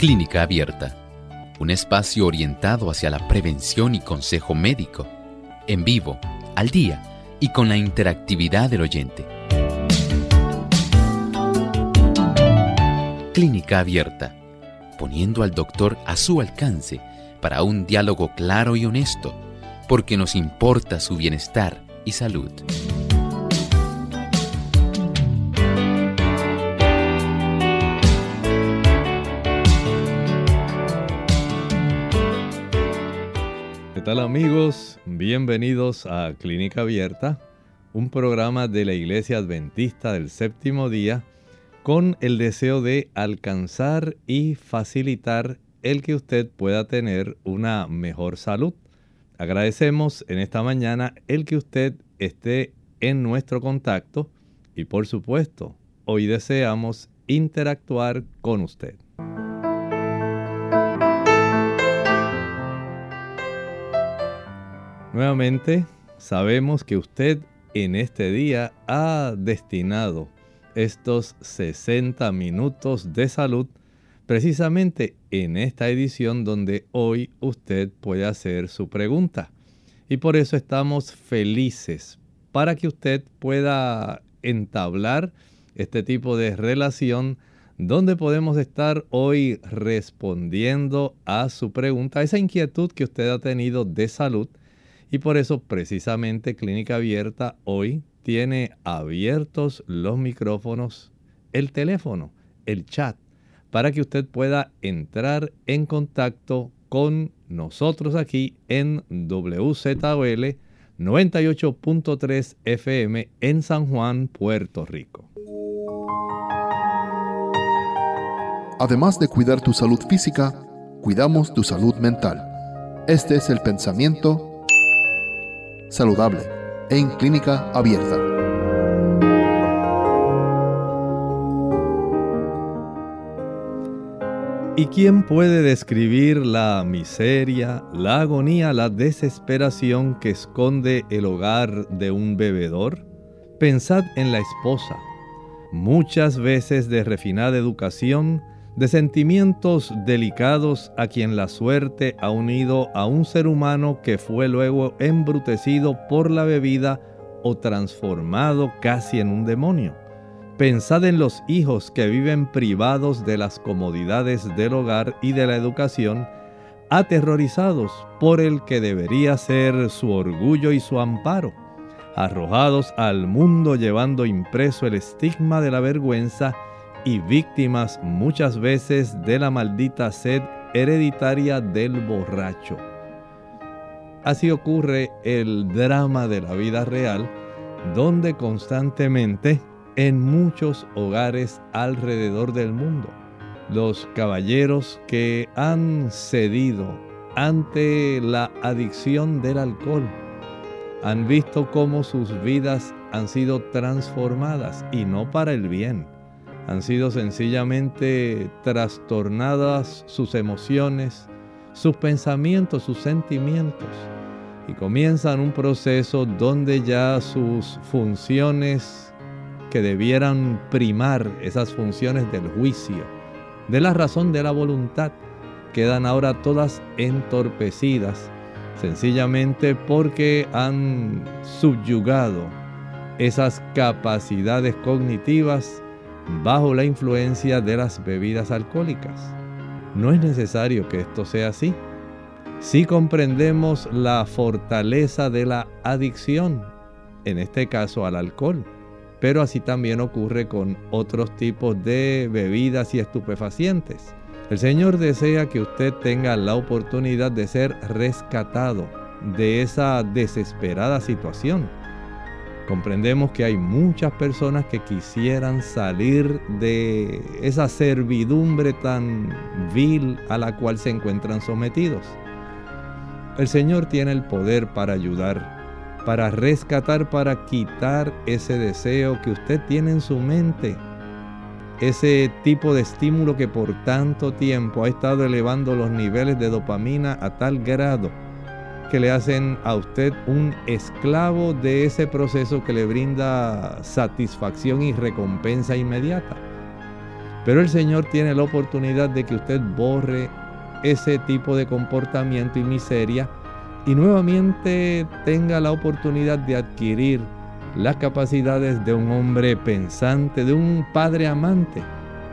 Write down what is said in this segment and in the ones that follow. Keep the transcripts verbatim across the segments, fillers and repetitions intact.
Clínica Abierta, un espacio orientado hacia la prevención y consejo médico, en vivo, al día y con la interactividad del oyente. Clínica Abierta, poniendo al doctor a su alcance para un diálogo claro y honesto, porque nos importa su bienestar y salud. ¿Qué tal, amigos? Bienvenidos a Clínica Abierta, un programa de la Iglesia Adventista del Séptimo Día con el deseo de alcanzar y facilitar el que usted pueda tener una mejor salud. Agradecemos en esta mañana el que usted esté en nuestro contacto y, por supuesto, hoy deseamos interactuar con usted. Nuevamente, sabemos que usted en este día ha destinado estos sesenta minutos de salud precisamente en esta edición donde hoy usted puede hacer su pregunta. Y por eso estamos felices para que usted pueda entablar este tipo de relación donde podemos estar hoy respondiendo a su pregunta, a esa inquietud que usted ha tenido de salud. Y por eso precisamente Clínica Abierta hoy tiene abiertos los micrófonos, el teléfono, el chat, para que usted pueda entrar en contacto con nosotros aquí en W Z O L noventa y ocho punto tres F M en San Juan, Puerto Rico. Además de cuidar tu salud física, cuidamos tu salud mental. Este es el pensamiento saludable en Clínica Abierta. ¿Y quién puede describir la miseria, la agonía, la desesperación que esconde el hogar de un bebedor? Pensad en la esposa, muchas veces de refinada educación, de sentimientos delicados, a quien la suerte ha unido a un ser humano que fue luego embrutecido por la bebida o transformado casi en un demonio. Pensad en los hijos que viven privados de las comodidades del hogar y de la educación, aterrorizados por el que debería ser su orgullo y su amparo, arrojados al mundo llevando impreso el estigma de la vergüenza y víctimas muchas veces de la maldita sed hereditaria del borracho. Así ocurre el drama de la vida real, donde constantemente en muchos hogares alrededor del mundo, los caballeros que han cedido ante la adicción del alcohol han visto cómo sus vidas han sido transformadas, y no para el bien. Han sido sencillamente trastornadas sus emociones, sus pensamientos, sus sentimientos, y comienzan un proceso donde ya sus funciones que debieran primar, esas funciones del juicio, de la razón, de la voluntad, quedan ahora todas entorpecidas, sencillamente porque han subyugado esas capacidades cognitivas bajo la influencia de las bebidas alcohólicas. No es necesario que esto sea así. Si comprendemos la fortaleza de la adicción, en este caso al alcohol, pero así también ocurre con otros tipos de bebidas y estupefacientes. El Señor desea que usted tenga la oportunidad de ser rescatado de esa desesperada situación. Comprendemos que hay muchas personas que quisieran salir de esa servidumbre tan vil a la cual se encuentran sometidos. El Señor tiene el poder para ayudar, para rescatar, para quitar ese deseo que usted tiene en su mente, ese tipo de estímulo que por tanto tiempo ha estado elevando los niveles de dopamina a tal grado que le hacen a usted un esclavo de ese proceso que le brinda satisfacción y recompensa inmediata. Pero el Señor tiene la oportunidad de que usted borre ese tipo de comportamiento y miseria y nuevamente tenga la oportunidad de adquirir las capacidades de un hombre pensante, de un padre amante.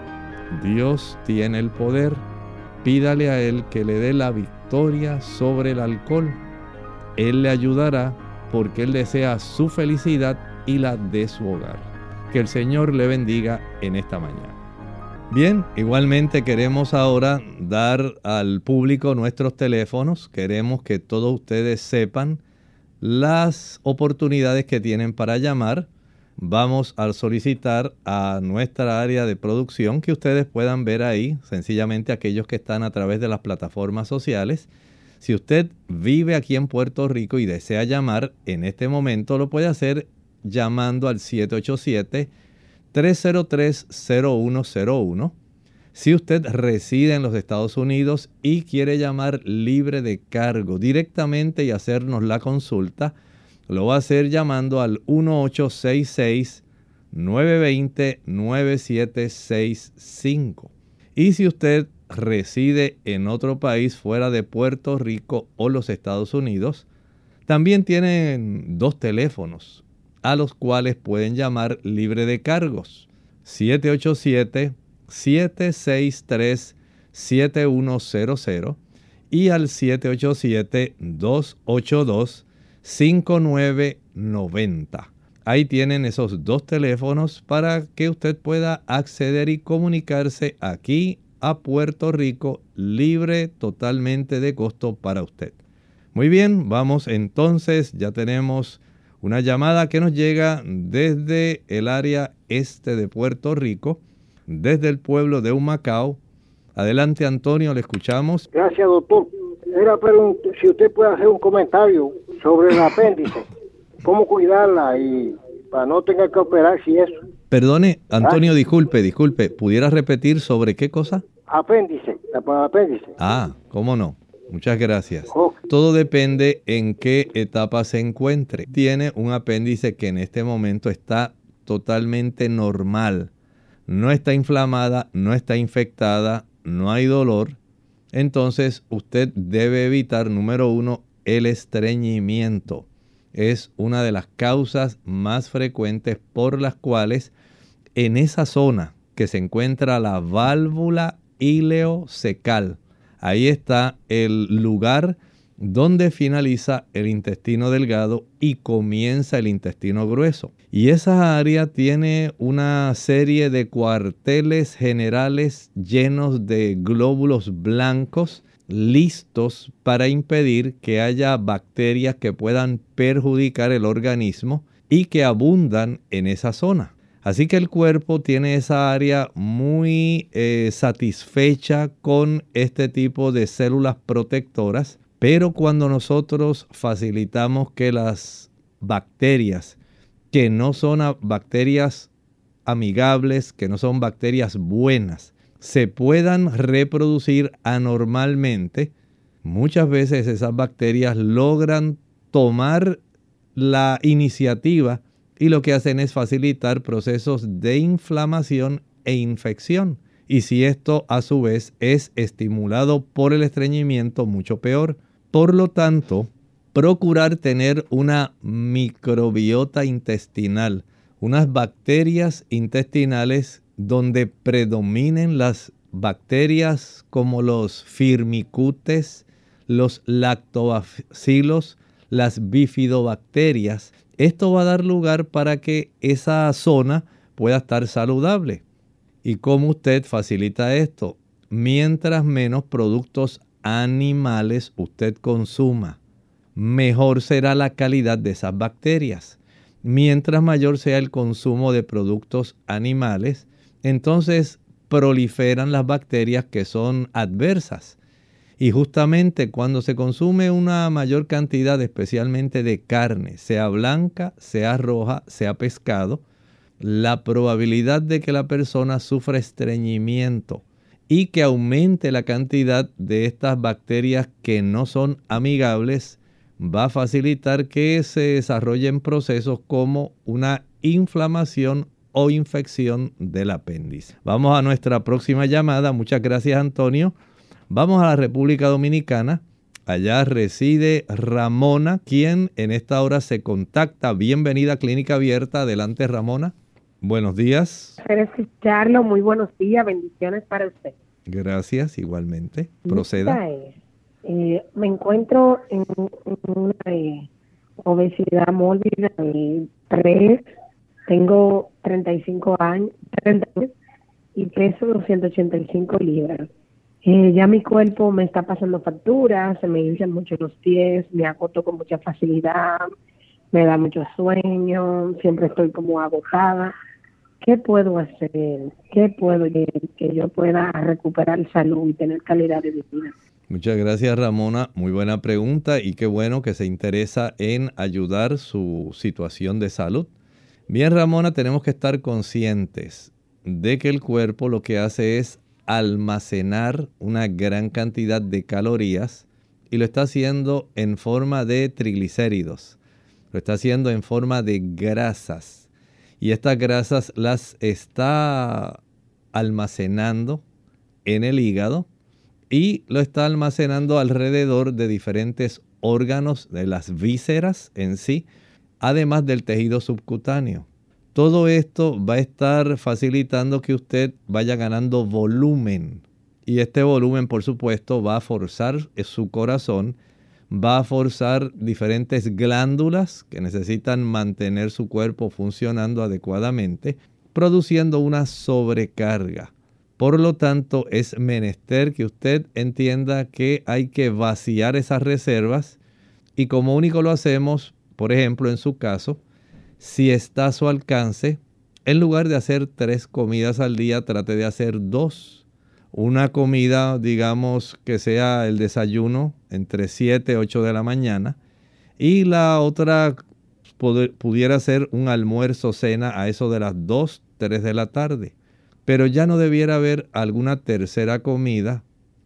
Dios tiene el poder. Pídale a Él que le dé la victoria sobre el alcohol. Él le ayudará porque Él desea su felicidad y la de su hogar. Que el Señor le bendiga en esta mañana. Bien, igualmente queremos ahora dar al público nuestros teléfonos. Queremos que todos ustedes sepan las oportunidades que tienen para llamar. Vamos a solicitar a nuestra área de producción que ustedes puedan ver ahí, sencillamente aquellos que están a través de las plataformas sociales. Si usted vive aquí en Puerto Rico y desea llamar en este momento, lo puede hacer llamando al siete ocho siete, tres cero tres, cero uno cero uno. Si usted reside en los Estados Unidos y quiere llamar libre de cargo directamente y hacernos la consulta, lo va a hacer llamando al uno ocho seis seis, nueve dos cero, nueve siete seis cinco. Y si usted reside en otro país fuera de Puerto Rico o los Estados Unidos, también tienen dos teléfonos a los cuales pueden llamar libre de cargos. siete ocho siete, siete seis tres, siete uno cero cero y al siete ocho siete, dos ocho dos, cinco nueve nueve cero. Ahí tienen esos dos teléfonos para que usted pueda acceder y comunicarse aquí a Puerto Rico libre totalmente de costo para usted. Muy bien, vamos entonces, ya tenemos una llamada que nos llega desde el área este de Puerto Rico, desde el pueblo de Humacao. Adelante, Antonio, le escuchamos. Gracias, doctor. Era preguntar si usted puede hacer un comentario sobre el apéndice, cómo cuidarla y para no tener que operar si eso. Perdone, Antonio, ¿Ah? disculpe, disculpe, ¿pudiera repetir sobre qué cosa? Apéndice, la apéndice. Ah, ¿cómo no? Muchas gracias. Oh. Todo depende en qué etapa se encuentre. Tiene un apéndice que en este momento está totalmente normal. No está inflamada, no está infectada, no hay dolor. Entonces usted debe evitar, número uno, el estreñimiento. Es una de las causas más frecuentes por las cuales en esa zona que se encuentra la válvula ileocecal, ahí está el lugar donde finaliza el intestino delgado y comienza el intestino grueso. Y esa área tiene una serie de cuarteles generales llenos de glóbulos blancos listos para impedir que haya bacterias que puedan perjudicar el organismo y que abundan en esa zona. Así que el cuerpo tiene esa área muy eh, satisfecha con este tipo de células protectoras, pero cuando nosotros facilitamos que las bacterias, que no son bacterias amigables, que no son bacterias buenas, se puedan reproducir anormalmente, muchas veces esas bacterias logran tomar la iniciativa y lo que hacen es facilitar procesos de inflamación e infección. Y si esto a su vez es estimulado por el estreñimiento, mucho peor. Por lo tanto, procurar tener una microbiota intestinal, unas bacterias intestinales donde predominen las bacterias como los firmicutes, los lactobacilos, las bifidobacterias. Esto va a dar lugar para que esa zona pueda estar saludable. ¿Y cómo usted facilita esto? Mientras menos productos animales usted consuma, mejor será la calidad de esas bacterias. Mientras mayor sea el consumo de productos animales, entonces proliferan las bacterias que son adversas. Y justamente cuando se consume una mayor cantidad, especialmente de carne, sea blanca, sea roja, sea pescado, la probabilidad de que la persona sufra estreñimiento y que aumente la cantidad de estas bacterias que no son amigables va a facilitar que se desarrollen procesos como una inflamación o infección del apéndice. Vamos a nuestra próxima llamada. Muchas gracias, Antonio. Vamos a la República Dominicana. Allá reside Ramona, quien en esta hora se contacta. Bienvenida a Clínica Abierta. Adelante, Ramona. Buenos días. Para escucharlo, muy buenos días, bendiciones para usted. Gracias, igualmente. Proceda. Es, eh, me encuentro en, en una eh, obesidad mórbida de tres, tengo treinta y cinco años, treinta años y peso doscientas ochenta y cinco libras. Eh, ya mi cuerpo me está pasando facturas, se me hinchan mucho los pies, me agoto con mucha facilidad, me da mucho sueño, siempre estoy como agotada. ¿Qué puedo hacer? ¿Qué puedo hacer que yo pueda recuperar salud y tener calidad de vida? Muchas gracias, Ramona. Muy buena pregunta y qué bueno que se interesa en ayudar su situación de salud. Bien, Ramona, tenemos que estar conscientes de que el cuerpo lo que hace es almacenar una gran cantidad de calorías y lo está haciendo en forma de triglicéridos, lo está haciendo en forma de grasas. Y estas grasas las está almacenando en el hígado y lo está almacenando alrededor de diferentes órganos de las vísceras en sí, además del tejido subcutáneo. Todo esto va a estar facilitando que usted vaya ganando volumen. Y este volumen, por supuesto, va a forzar su corazón, va a forzar diferentes glándulas que necesitan mantener su cuerpo funcionando adecuadamente, produciendo una sobrecarga. Por lo tanto, es menester que usted entienda que hay que vaciar esas reservas y como único lo hacemos, por ejemplo, en su caso, si está a su alcance, en lugar de hacer tres comidas al día, trate de hacer dos. Una comida, digamos, que sea el desayuno entre siete y ocho de la mañana. Y la otra poder, pudiera ser un almuerzo cena a eso de las dos, tres de la tarde. Pero ya no debiera haber alguna tercera comida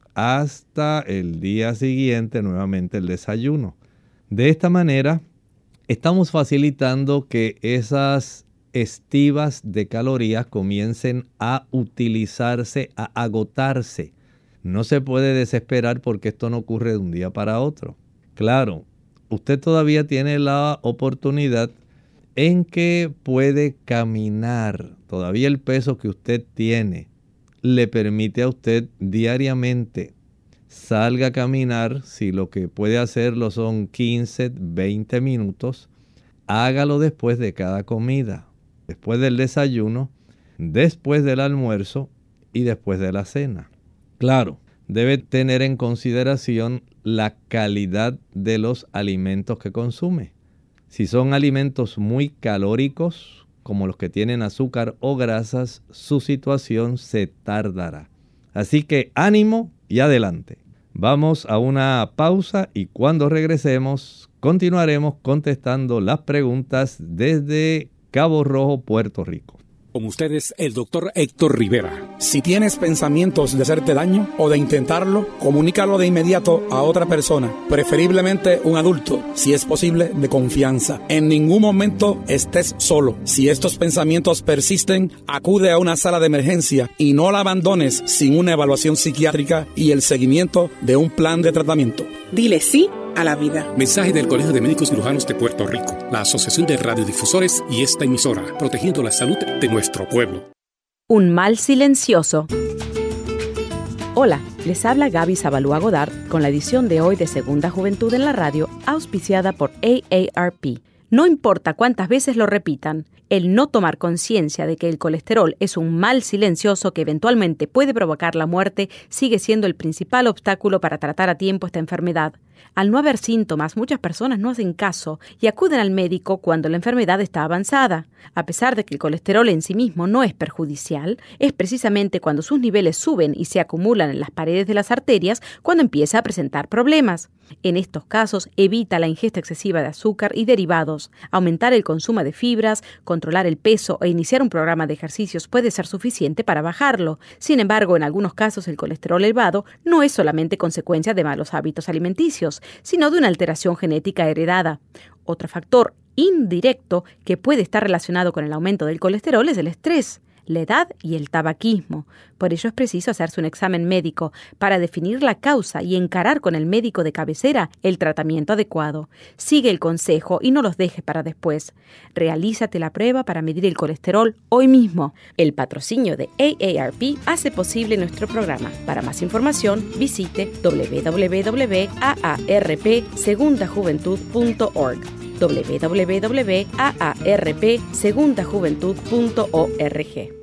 hasta el día siguiente, nuevamente el desayuno. De esta manera, estamos facilitando que esas estivas de calorías comiencen a utilizarse, a agotarse. No se puede desesperar porque esto no ocurre de un día para otro. Claro, usted todavía tiene la oportunidad en que puede caminar. Todavía el peso que usted tiene le permite a usted diariamente salga a caminar. Si lo que puede hacerlo son quince, veinte minutos, hágalo después de cada comida. Después del desayuno, después del almuerzo y después de la cena. Claro, debe tener en consideración la calidad de los alimentos que consume. Si son alimentos muy calóricos, como los que tienen azúcar o grasas, su situación se tardará. Así que ánimo y adelante. Vamos a una pausa y cuando regresemos continuaremos contestando las preguntas desde Cabo Rojo, Puerto Rico. Con ustedes, el doctor Héctor Rivera. Si tienes pensamientos de hacerte daño o de intentarlo, comunícalo de inmediato a otra persona, preferiblemente un adulto, si es posible, de confianza. En ningún momento estés solo. Si estos pensamientos persisten, acude a una sala de emergencia y no la abandones sin una evaluación psiquiátrica y el seguimiento de un plan de tratamiento. Dile sí a la vida. Mensaje del Colegio de Médicos Cirujanos de Puerto Rico, la Asociación de Radiodifusores y esta emisora, protegiendo la salud de nuestro pueblo. Un mal silencioso. Hola, les habla Gaby Zabalúa Godard con la edición de hoy de Segunda Juventud en la Radio, auspiciada por A A R P. No importa cuántas veces lo repitan, el no tomar conciencia de que el colesterol es un mal silencioso que eventualmente puede provocar la muerte sigue siendo el principal obstáculo para tratar a tiempo esta enfermedad. Al no haber síntomas, muchas personas no hacen caso y acuden al médico cuando la enfermedad está avanzada. A pesar de que el colesterol en sí mismo no es perjudicial, es precisamente cuando sus niveles suben y se acumulan en las paredes de las arterias cuando empieza a presentar problemas. En estos casos, evita la ingesta excesiva de azúcar y derivados. Aumentar el consumo de fibras, controlar el peso e iniciar un programa de ejercicios puede ser suficiente para bajarlo. Sin embargo, en algunos casos el colesterol elevado no es solamente consecuencia de malos hábitos alimenticios, sino de una alteración genética heredada. Otro factor indirecto que puede estar relacionado con el aumento del colesterol es el estrés, la edad y el tabaquismo. Por ello es preciso hacerse un examen médico para definir la causa y encarar con el médico de cabecera el tratamiento adecuado. Sigue el consejo y no los dejes para después. Realízate la prueba para medir el colesterol hoy mismo. El patrocinio de A A R P hace posible nuestro programa. Para más información, visite w w w punto a a r p segunda juventud punto org. w w w punto a a r p segunda juventud punto org.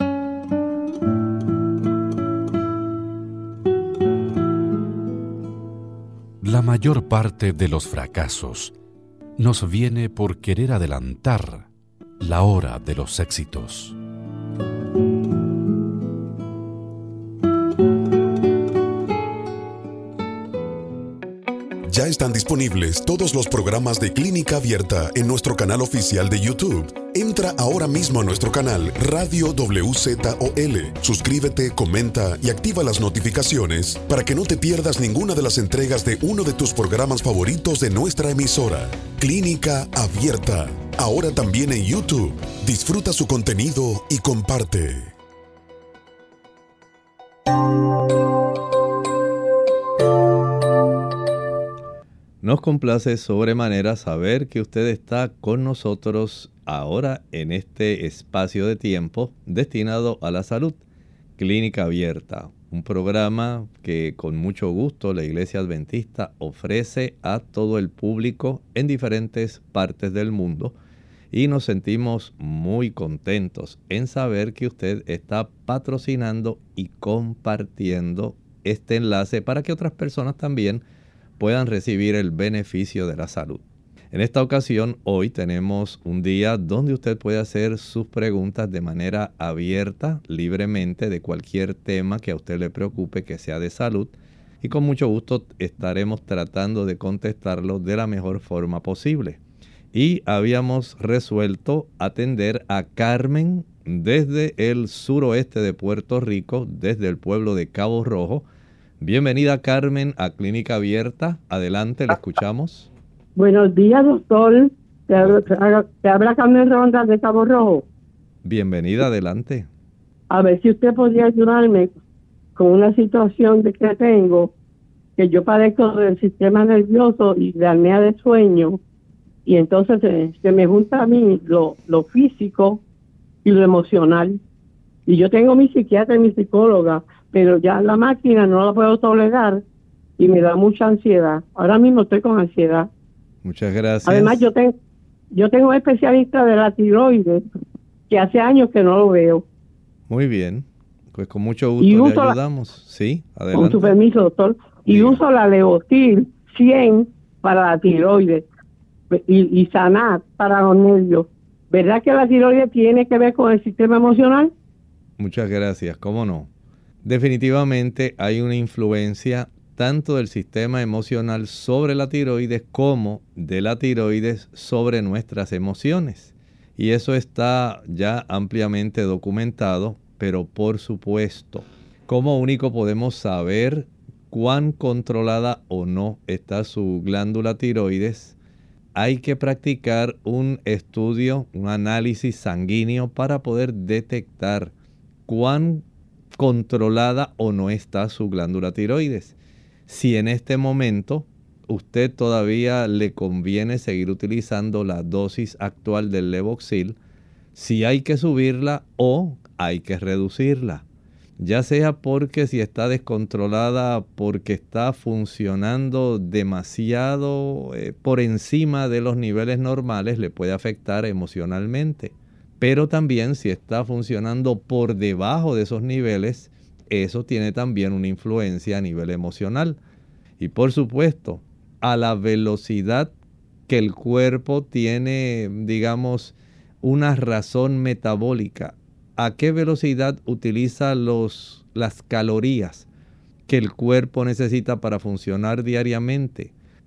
La mayor parte de los fracasos nos viene por querer adelantar la hora de los éxitos. Ya están disponibles todos los programas de Clínica Abierta en nuestro canal oficial de YouTube. Entra ahora mismo a nuestro canal Radio W Z O L. Suscríbete, comenta y activa las notificaciones para que no te pierdas ninguna de las entregas de uno de tus programas favoritos de nuestra emisora. Clínica Abierta, ahora también en YouTube. Disfruta su contenido y comparte. Nos complace sobremanera saber que usted está con nosotros ahora en este espacio de tiempo destinado a la salud. Clínica Abierta, un programa que con mucho gusto la Iglesia Adventista ofrece a todo el público en diferentes partes del mundo, y nos sentimos muy contentos en saber que usted está patrocinando y compartiendo este enlace para que otras personas también puedan recibir el beneficio de la salud. En esta ocasión, hoy tenemos un día donde usted puede hacer sus preguntas de manera abierta, libremente, de cualquier tema que a usted le preocupe que sea de salud, y con mucho gusto estaremos tratando de contestarlo de la mejor forma posible. Y habíamos resuelto atender a Carmen desde el suroeste de Puerto Rico, desde el pueblo de Cabo Rojo. Bienvenida, Carmen, a Clínica Abierta. Adelante, le escuchamos. Buenos días, doctor. Te habla, te habla Carmen Ronda de Cabo Rojo. Bienvenida, adelante. A ver si usted podría ayudarme con una situación de que tengo, que yo padezco del sistema nervioso y de apnea de sueño, y entonces se, se me junta a mí lo, lo físico y lo emocional. Y yo tengo mi psiquiatra y mi psicóloga, pero ya la máquina no la puedo tolerar y me da mucha ansiedad. Ahora mismo estoy con ansiedad. Muchas gracias. Además, yo, ten, yo tengo un especialista de la tiroides que hace años que no lo veo. Muy bien. Pues con mucho gusto le ayudamos. La, sí, adelante. Con su permiso, doctor. Y Diga. Uso la Levotil cien para la tiroides y, y Sanat para los nervios. ¿Verdad que la tiroides tiene que ver con el sistema emocional? Muchas gracias. ¿Cómo no? Definitivamente hay una influencia tanto del sistema emocional sobre la tiroides como de la tiroides sobre nuestras emociones. Y eso está ya ampliamente documentado, pero por supuesto, como único podemos saber cuán controlada o no está su glándula tiroides, hay que practicar un estudio, un análisis sanguíneo para poder detectar cuán controlada o no está su glándula tiroides. Si en este momento usted todavía le conviene seguir utilizando la dosis actual del Levoxil, si hay que subirla o hay que reducirla. Ya sea porque si está descontrolada, porque está funcionando demasiado eh, por encima de los niveles normales, le puede afectar emocionalmente. Pero también si está funcionando por debajo de esos niveles, eso tiene también una influencia a nivel emocional. Y por supuesto, a la velocidad que el cuerpo tiene, digamos, una razón metabólica, a qué velocidad utiliza los, las calorías que el cuerpo necesita para funcionar diariamente,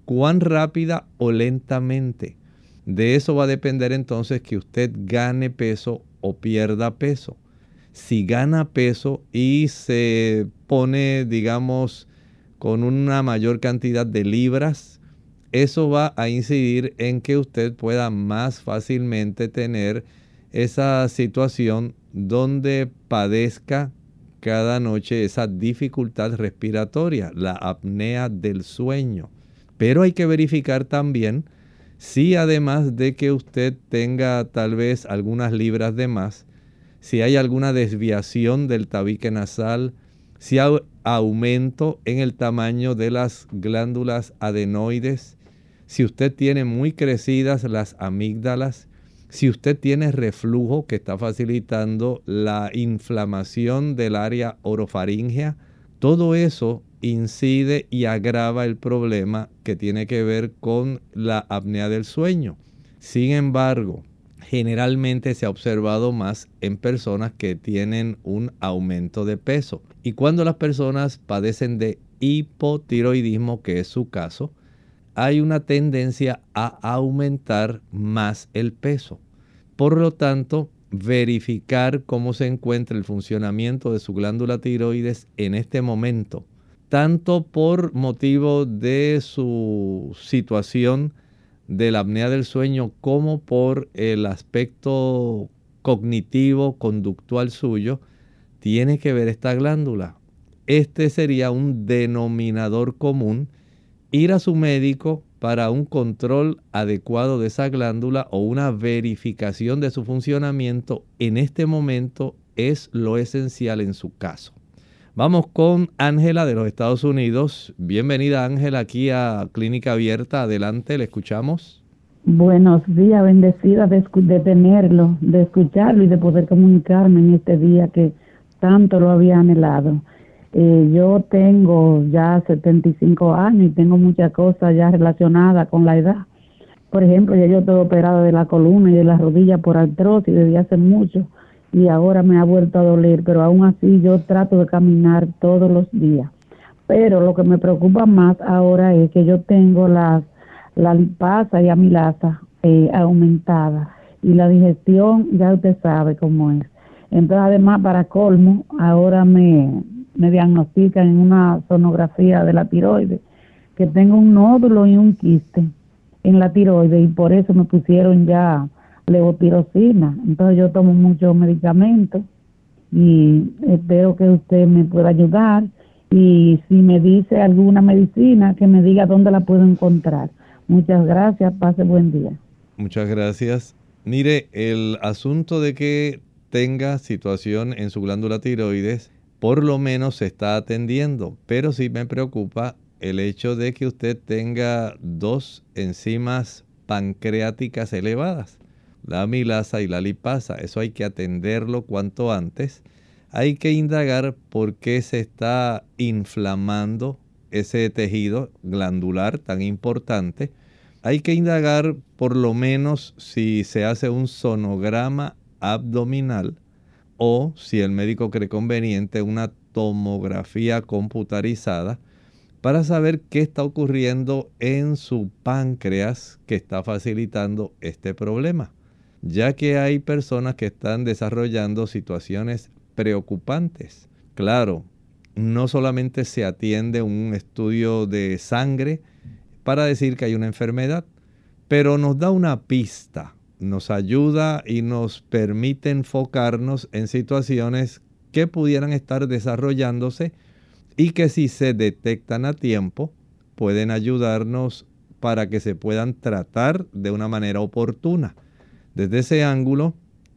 cuán rápida o lentamente. De eso va a depender entonces que usted gane peso o pierda peso. Si gana peso y se pone, digamos, con una mayor cantidad de libras, eso va a incidir en que usted pueda más fácilmente tener esa situación donde padezca cada noche esa dificultad respiratoria, la apnea del sueño. Pero hay que verificar también si además de que usted tenga tal vez algunas libras de más, si hay alguna desviación del tabique nasal, si hay aumento en el tamaño de las glándulas adenoides, si usted tiene muy crecidas las amígdalas, si usted tiene reflujo que está facilitando la inflamación del área orofaríngea, todo eso incide y agrava el problema que tiene que ver con la apnea del sueño. Sin embargo, generalmente se ha observado más en personas que tienen un aumento de peso. Y cuando las personas padecen de hipotiroidismo, que es su caso, hay una tendencia a aumentar más el peso. Por lo tanto, verificar cómo se encuentra el funcionamiento de su glándula tiroides en este momento, tanto por motivo de su situación de la apnea del sueño como por el aspecto cognitivo, conductual suyo, tiene que ver esta glándula. Este sería un denominador común. Ir a su médico para un control adecuado de esa glándula o una verificación de su funcionamiento en este momento es lo esencial en su caso. Vamos con Ángela de los Estados Unidos. Bienvenida, Ángela, aquí a Clínica Abierta. Adelante, le escuchamos. Buenos días, bendecida de, de tenerlo, de escucharlo y de poder comunicarme en este día que tanto lo había anhelado. Eh, yo tengo ya setenta y cinco años y tengo muchas cosas ya relacionadas con la edad. Por ejemplo, ya yo estoy operada de la columna y de la rodilla por artrosis desde hace mucho y ahora me ha vuelto a doler, pero aún así yo trato de caminar todos los días. Pero lo que me preocupa más ahora es que yo tengo las, la lipasa y amilasa eh, aumentada y la digestión ya usted sabe cómo es. Entonces, además, para colmo, ahora me... me diagnostican en una sonografía de la tiroides que tengo un nódulo y un quiste en la tiroides y por eso me pusieron ya levotirosina. Entonces yo tomo muchos medicamentos y espero que usted me pueda ayudar y si me dice alguna medicina que me diga dónde la puedo encontrar. Muchas gracias, pase buen día. Muchas gracias. Mire, el asunto de que tenga situación en su glándula tiroides por lo menos se está atendiendo, pero sí me preocupa el hecho de que usted tenga dos enzimas pancreáticas elevadas, la amilasa y la lipasa. Eso hay que atenderlo cuanto antes. Hay que indagar por qué se está inflamando ese tejido glandular tan importante. Hay que indagar por lo menos si se hace un sonograma abdominal o, si el médico cree conveniente, una tomografía computarizada para saber qué está ocurriendo en su páncreas que está facilitando este problema, ya que hay personas que están desarrollando situaciones preocupantes. Claro, no solamente se atiende un estudio de sangre para decir que hay una enfermedad, pero nos da una pista. Nos ayuda y nos permite enfocarnos en situaciones que pudieran estar desarrollándose y que si se detectan a tiempo pueden ayudarnos para que se puedan tratar de una manera oportuna. Desde ese ángulo,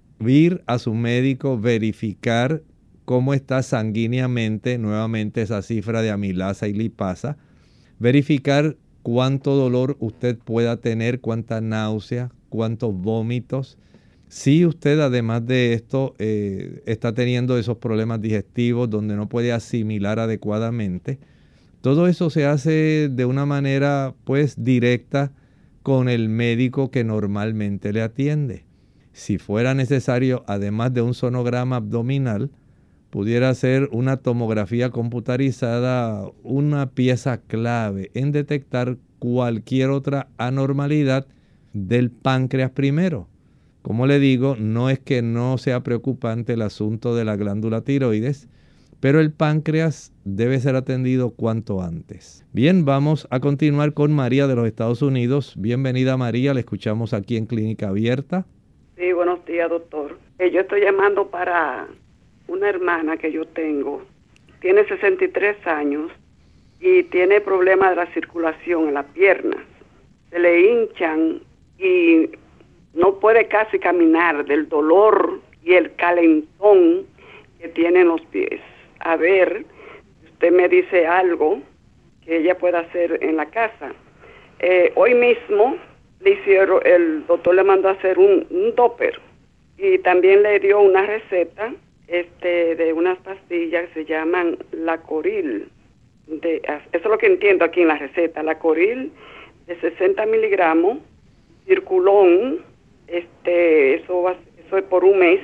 ir a su médico, verificar cómo está sanguíneamente nuevamente esa cifra de amilasa y lipasa, verificar cuánto dolor usted pueda tener, cuánta náusea, cuántos vómitos. Si usted además de esto eh, está teniendo esos problemas digestivos donde no puede asimilar adecuadamente, todo eso se hace de una manera pues directa con el médico que normalmente le atiende. Si fuera necesario, además de un sonograma abdominal, pudiera ser una tomografía computarizada una pieza clave en detectar cualquier otra anormalidad del páncreas primero. Como le digo, no es que no sea preocupante el asunto de la glándula tiroides, pero el páncreas debe ser atendido cuanto antes. Bien, vamos a continuar con María de los Estados Unidos. Bienvenida, María, le escuchamos aquí en Clínica Abierta. Sí, buenos días, doctor. Eh, yo estoy llamando para una hermana que yo tengo. Tiene sesenta y tres años y tiene problemas de la circulación en las piernas. Se le hinchan y no puede casi caminar del dolor y el calentón que tiene en los pies. A ver, usted me dice algo que ella pueda hacer en la casa. Eh, hoy mismo le hicieron, el doctor le mandó a hacer un, un Doppler y también le dio una receta este de unas pastillas que se llaman Lacoril. De, eso es lo que entiendo aquí en la receta. Lacoril de sesenta miligramos, Circulón, este, eso, va, eso es por un mes,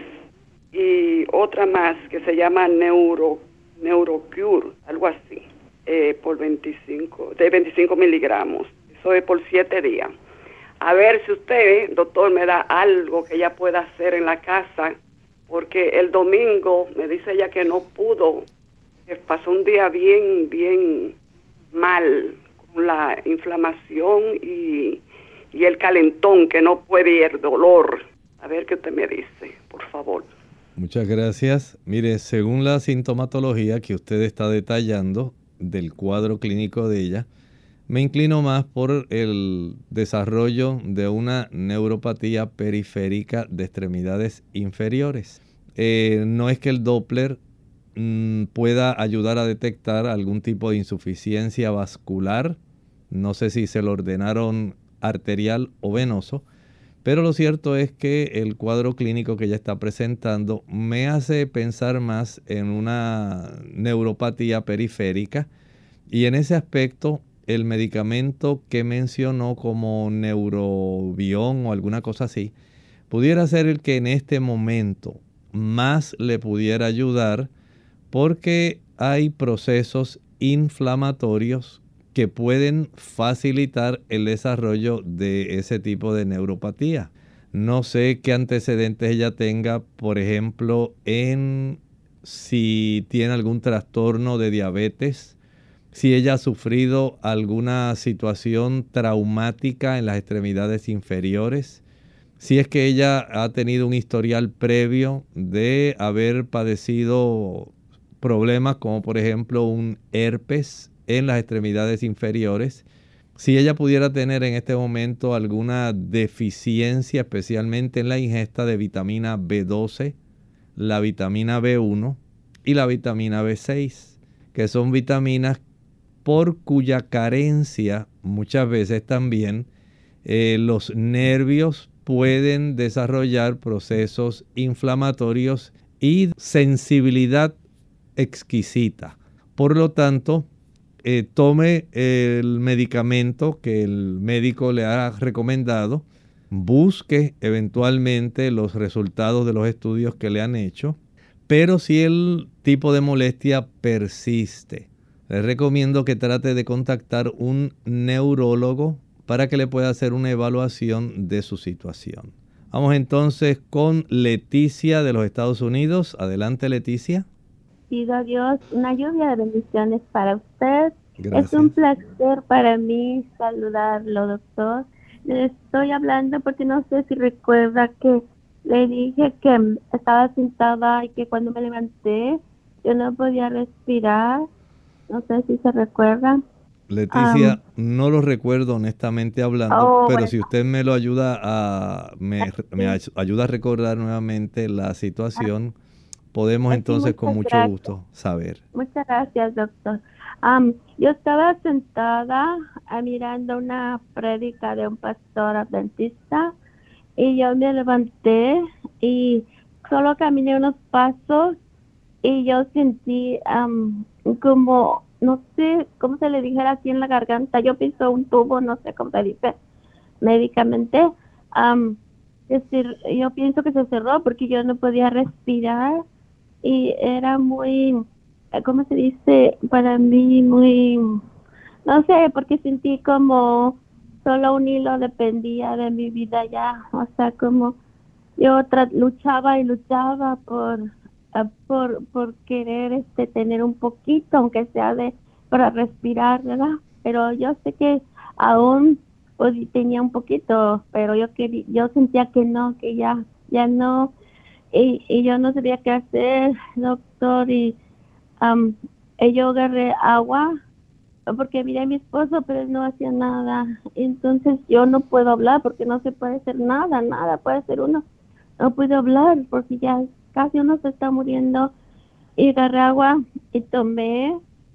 y otra más que se llama Neuro, Neurocure, algo así, eh, por veinticinco, de veinticinco miligramos. Eso es por siete días. A ver si usted, doctor, me da algo que ella pueda hacer en la casa, porque el domingo me dice ella que no pudo, que pasó un día bien, bien mal, con la inflamación y, y el calentón, que no puede ir, el dolor. A ver qué usted me dice, por favor. Muchas gracias. Mire, según la sintomatología que usted está detallando del cuadro clínico de ella, me inclino más por el desarrollo de una neuropatía periférica de extremidades inferiores. Eh, no es que el Doppler mmm, pueda ayudar a detectar algún tipo de insuficiencia vascular. No sé si se lo ordenaron arterial o venoso, pero lo cierto es que el cuadro clínico que ella está presentando me hace pensar más en una neuropatía periférica, y en ese aspecto el medicamento que mencionó como Neurobión o alguna cosa así, pudiera ser el que en este momento más le pudiera ayudar, porque hay procesos inflamatorios que pueden facilitar el desarrollo de ese tipo de neuropatía. No sé qué antecedentes ella tenga, por ejemplo, en si tiene algún trastorno de diabetes, si ella ha sufrido alguna situación traumática en las extremidades inferiores, si es que ella ha tenido un historial previo de haber padecido problemas como por ejemplo un herpes en las extremidades inferiores, si ella pudiera tener en este momento alguna deficiencia, especialmente en la ingesta de vitamina B doce, la vitamina B uno y la vitamina B seis, que son vitaminas por cuya carencia muchas veces también eh, los nervios pueden desarrollar procesos inflamatorios y sensibilidad exquisita. Por lo tanto, eh, tome el medicamento que el médico le ha recomendado, busque eventualmente los resultados de los estudios que le han hecho, pero si el tipo de molestia persiste, les recomiendo que trate de contactar un neurólogo para que le pueda hacer una evaluación de su situación. Vamos entonces con Leticia de los Estados Unidos. Adelante, Leticia. Pido a Dios una lluvia de bendiciones para usted. Gracias. Es un placer para mí saludarlo, doctor. Le estoy hablando porque no sé si recuerda que le dije que estaba sentada y que cuando me levanté yo no podía respirar. No sé si se recuerda. Leticia, um, no lo recuerdo honestamente hablando, oh, pero bueno. si usted me lo ayuda a me, me ayuda a recordar nuevamente la situación, podemos Así, entonces con mucho gracias. gusto saber. Muchas gracias, doctor. Um, yo estaba sentada uh, mirando una prédica de un pastor adventista y yo me levanté y solo caminé unos pasos y yo sentí um, como, no sé cómo se le dijera aquí en la garganta, yo piso un tubo, no sé cómo se dice médicamente, um, es decir, yo pienso que se cerró porque yo no podía respirar y era muy, ¿cómo se dice? Para mí muy, no sé, porque sentí como solo un hilo dependía de mi vida ya, o sea, como yo tra- luchaba y luchaba por, uh, por, por querer este tener un poquito, aunque sea de para respirar, ¿verdad? Pero yo sé que aún pues tenía un poquito, pero yo quería, yo sentía que no, que ya, ya no, y, y yo no sabía qué hacer, doctor, y um, yo agarré agua, porque miré a mi esposo, pero él no hacía nada, entonces yo no puedo hablar, porque no se puede hacer nada, nada puede hacer uno, no puedo hablar, porque ya casi uno se está muriendo, y agarré agua, y tomé,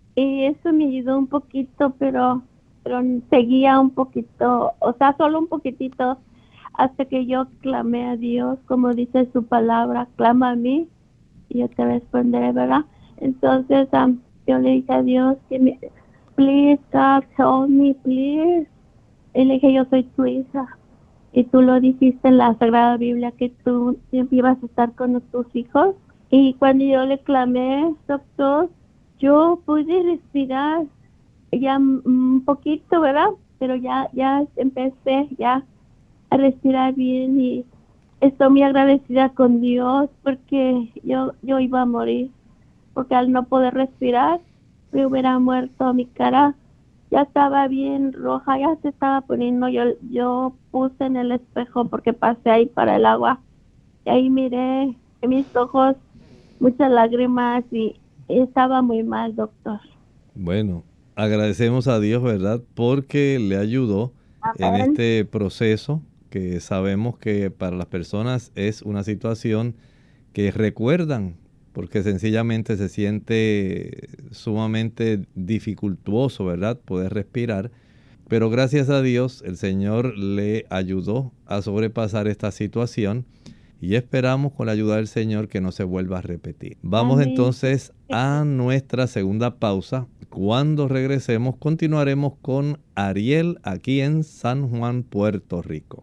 y eso me ayudó un poquito, pero pero seguía un poquito, o sea, solo un poquitito, hasta que yo clamé a Dios, como dice su palabra, clama a mí, y yo te responderé, ¿verdad? Entonces, um, yo le dije a Dios, que me, please, God, help me, please. Y le dije, yo soy tu hija, y tú lo dijiste en la Sagrada Biblia, que tú siempre ibas a estar con tus hijos. Y cuando yo le clamé, doctor, yo pude respirar, ya un poquito, ¿verdad? Pero ya ya empecé ya a respirar bien y estoy muy agradecida con Dios porque yo yo iba a morir, porque al no poder respirar me hubiera muerto, mi cara ya estaba bien roja, ya se estaba poniendo, yo yo puse en el espejo porque pasé ahí para el agua y ahí miré en mis ojos muchas lágrimas y, y estaba muy mal, doctor. Bueno, agradecemos a Dios, ¿verdad? Porque le ayudó en este proceso que sabemos que para las personas es una situación que recuerdan porque sencillamente se siente sumamente dificultuoso, ¿verdad? Poder respirar. Pero gracias a Dios el Señor le ayudó a sobrepasar esta situación y esperamos con la ayuda del Señor que no se vuelva a repetir. Vamos Amén. Entonces a nuestra segunda pausa. Cuando regresemos continuaremos con Ariel aquí en San Juan, Puerto Rico.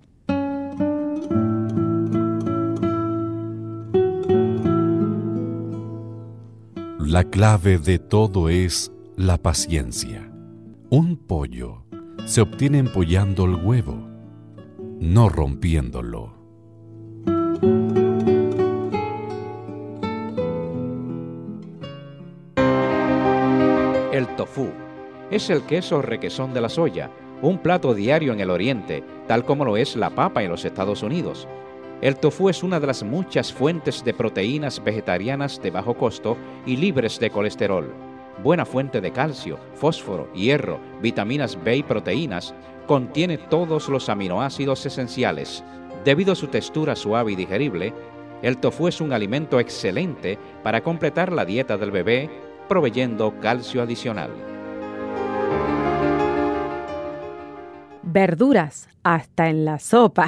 La clave de todo es la paciencia. Un pollo se obtiene empollando el huevo, no rompiéndolo. El tofu es el queso requesón de la soya, un plato diario en el Oriente, tal como lo es la papa en los Estados Unidos. El tofu es una de las muchas fuentes de proteínas vegetarianas de bajo costo y libres de colesterol. Buena fuente de calcio, fósforo, hierro, vitaminas B y proteínas, contiene todos los aminoácidos esenciales. Debido a su textura suave y digerible, el tofu es un alimento excelente para completar la dieta del bebé, proveyendo calcio adicional. Verduras, hasta en la sopa.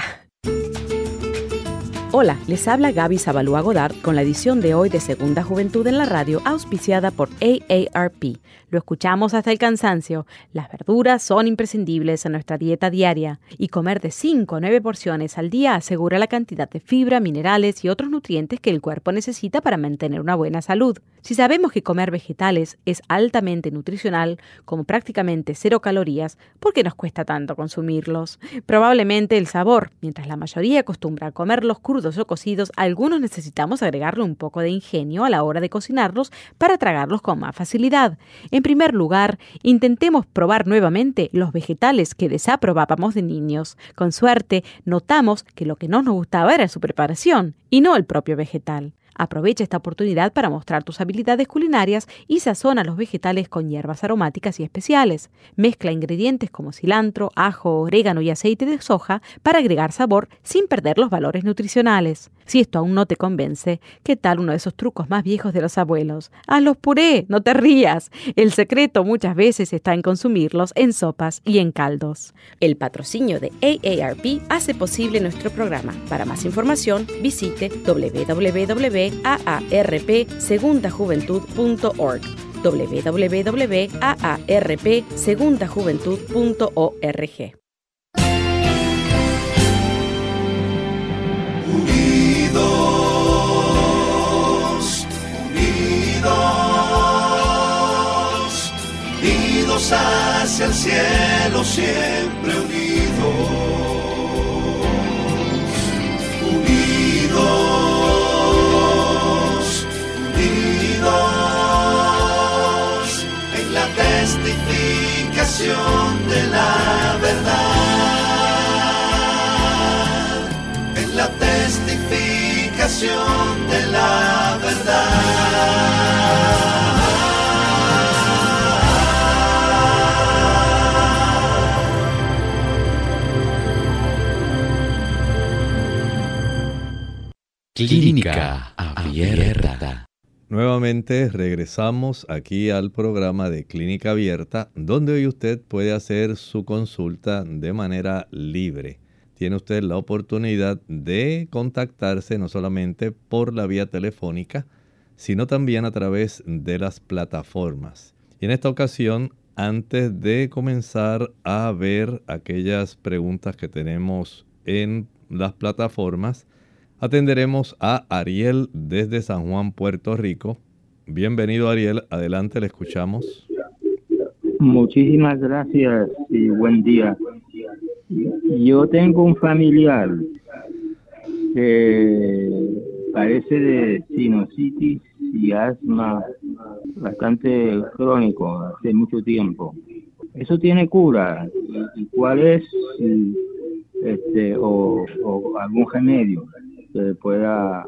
Hola, les habla Gaby Zabalúa Godard con la edición de hoy de Segunda Juventud en la Radio, auspiciada por A A R P. Lo escuchamos hasta el cansancio. Las verduras son imprescindibles en nuestra dieta diaria y comer de cinco a nueve porciones al día asegura la cantidad de fibra, minerales y otros nutrientes que el cuerpo necesita para mantener una buena salud. Si sabemos que comer vegetales es altamente nutricional, como prácticamente cero calorías, ¿por qué nos cuesta tanto consumirlos? Probablemente el sabor. Mientras la mayoría acostumbra a comerlos crudos o cocidos, algunos necesitamos agregarle un poco de ingenio a la hora de cocinarlos para tragarlos con más facilidad. En primer lugar, intentemos probar nuevamente los vegetales que desaprobábamos de niños. Con suerte, notamos que lo que no nos gustaba era su preparación y no el propio vegetal. Aprovecha esta oportunidad para mostrar tus habilidades culinarias y sazona los vegetales con hierbas aromáticas y especiales. Mezcla ingredientes como cilantro, ajo, orégano y aceite de soja para agregar sabor sin perder los valores nutricionales. Si esto aún no te convence, ¿qué tal uno de esos trucos más viejos de los abuelos? ¡Hazlos puré! ¡No te rías! El secreto muchas veces está en consumirlos en sopas y en caldos. El patrocinio de A A R P hace posible nuestro programa. Para más información, visite w w w punto a a r p segunda juventud punto org w w w punto a a r p segunda juventud punto org. Unidos, vamos hacia el cielo siempre unidos, unidos, unidos en la testificación de la verdad, en la testificación de la verdad. Clínica Abierta. Nuevamente regresamos aquí al programa de Clínica Abierta, donde hoy usted puede hacer su consulta de manera libre. Tiene usted la oportunidad de contactarse no solamente por la vía telefónica, sino también a través de las plataformas. Y en esta ocasión, antes de comenzar a ver aquellas preguntas que tenemos en las plataformas, atenderemos a Ariel desde San Juan, Puerto Rico. Bienvenido, Ariel. Adelante, le escuchamos. Muchísimas gracias y buen día. Yo tengo un familiar que padece de sinusitis y asma bastante crónico hace mucho tiempo. ¿Eso tiene cura? ¿Y cuál es? Este, o, o algún remedio que pueda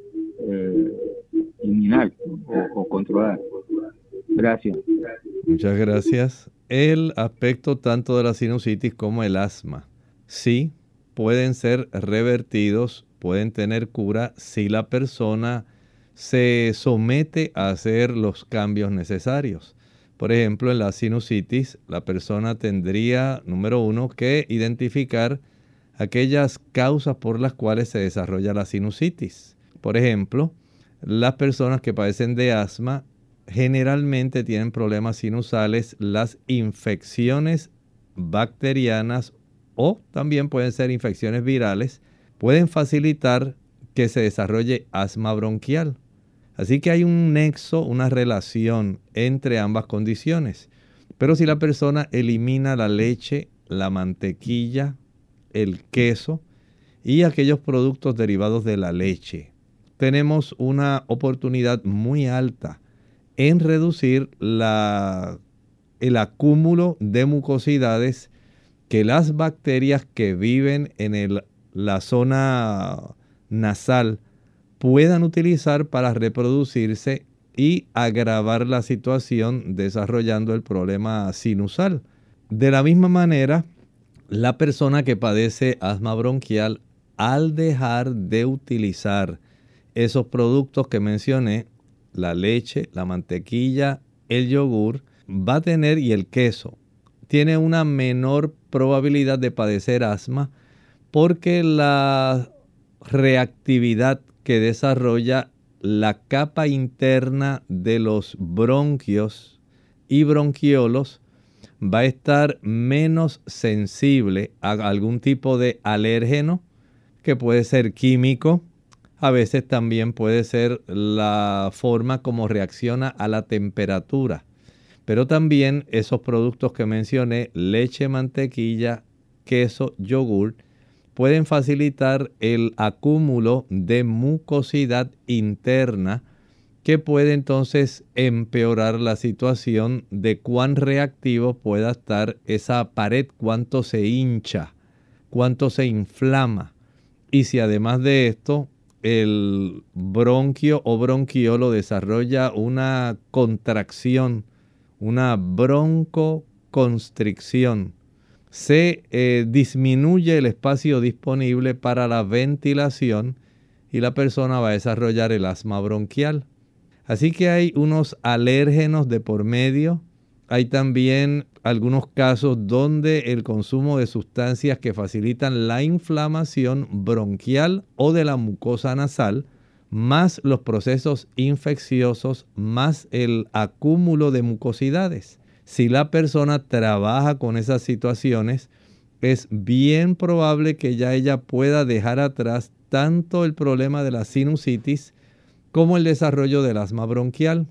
eh, eliminar o, o controlar. Gracias. Muchas gracias. El aspecto tanto de la sinusitis como el asma, sí, pueden ser revertidos, pueden tener cura si la persona se somete a hacer los cambios necesarios. Por ejemplo, en la sinusitis, la persona tendría, número uno, que identificar aquellas causas por las cuales se desarrolla la sinusitis. Por ejemplo, las personas que padecen de asma generalmente tienen problemas sinusales, las infecciones bacterianas o también pueden ser infecciones virales, pueden facilitar que se desarrolle asma bronquial. Así que hay un nexo, una relación entre ambas condiciones. Pero si la persona elimina la leche, la mantequilla, el queso y aquellos productos derivados de la leche, tenemos una oportunidad muy alta en reducir la, el acúmulo de mucosidades que las bacterias que viven en el, la zona nasal puedan utilizar para reproducirse y agravar la situación desarrollando el problema sinusal. De la misma manera, la persona que padece asma bronquial, al dejar de utilizar esos productos que mencioné, la leche, la mantequilla, el yogur, va a tener, y el queso, tiene una menor probabilidad de padecer asma porque la reactividad que desarrolla la capa interna de los bronquios y bronquiolos va a estar menos sensible a algún tipo de alérgeno que puede ser químico. A veces también puede ser la forma como reacciona a la temperatura. Pero también esos productos que mencioné, leche, mantequilla, queso, yogur, pueden facilitar el acúmulo de mucosidad interna que puede entonces empeorar la situación de cuán reactivo pueda estar esa pared, cuánto se hincha, cuánto se inflama. Y si además de esto el bronquio o bronquiolo desarrolla una contracción, una broncoconstricción, se eh, disminuye el espacio disponible para la ventilación y la persona va a desarrollar el asma bronquial. Así que hay unos alérgenos de por medio. Hay también algunos casos donde el consumo de sustancias que facilitan la inflamación bronquial o de la mucosa nasal, más los procesos infecciosos, más el acúmulo de mucosidades. Si la persona trabaja con esas situaciones, es bien probable que ya ella pueda dejar atrás tanto el problema de la sinusitis como el desarrollo del asma bronquial.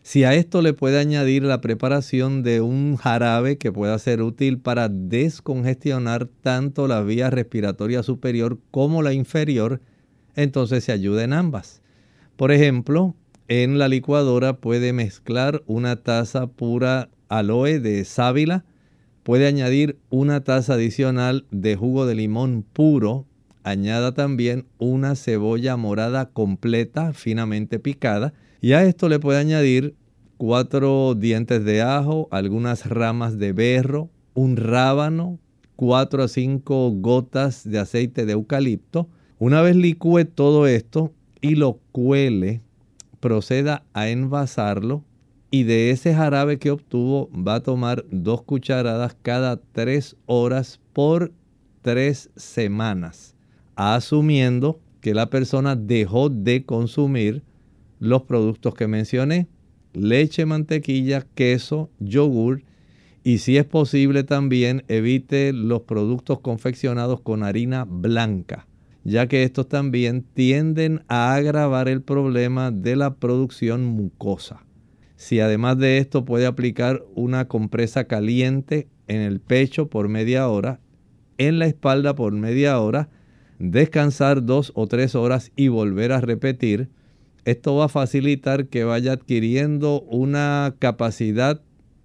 Si a esto le puede añadir la preparación de un jarabe que pueda ser útil para descongestionar tanto la vía respiratoria superior como la inferior, entonces se ayuda en ambas. Por ejemplo, en la licuadora puede mezclar una taza pura aloe de sábila, puede añadir una taza adicional de jugo de limón puro, añada también una cebolla morada completa, finamente picada, y a esto le puede añadir cuatro dientes de ajo, algunas ramas de berro, un rábano, cuatro a cinco gotas de aceite de eucalipto. Una vez licúe todo esto y lo cuele, proceda a envasarlo y de ese jarabe que obtuvo va a tomar dos cucharadas cada tres horas por tres semanas, asumiendo que la persona dejó de consumir los productos que mencioné: leche, mantequilla, queso, yogur, y si es posible también evite los productos confeccionados con harina blanca, ya que estos también tienden a agravar el problema de la producción mucosa. Si además de esto puede aplicar una compresa caliente en el pecho por media hora, en la espalda por media hora, descansar dos o tres horas y volver a repetir, esto va a facilitar que vaya adquiriendo una capacidad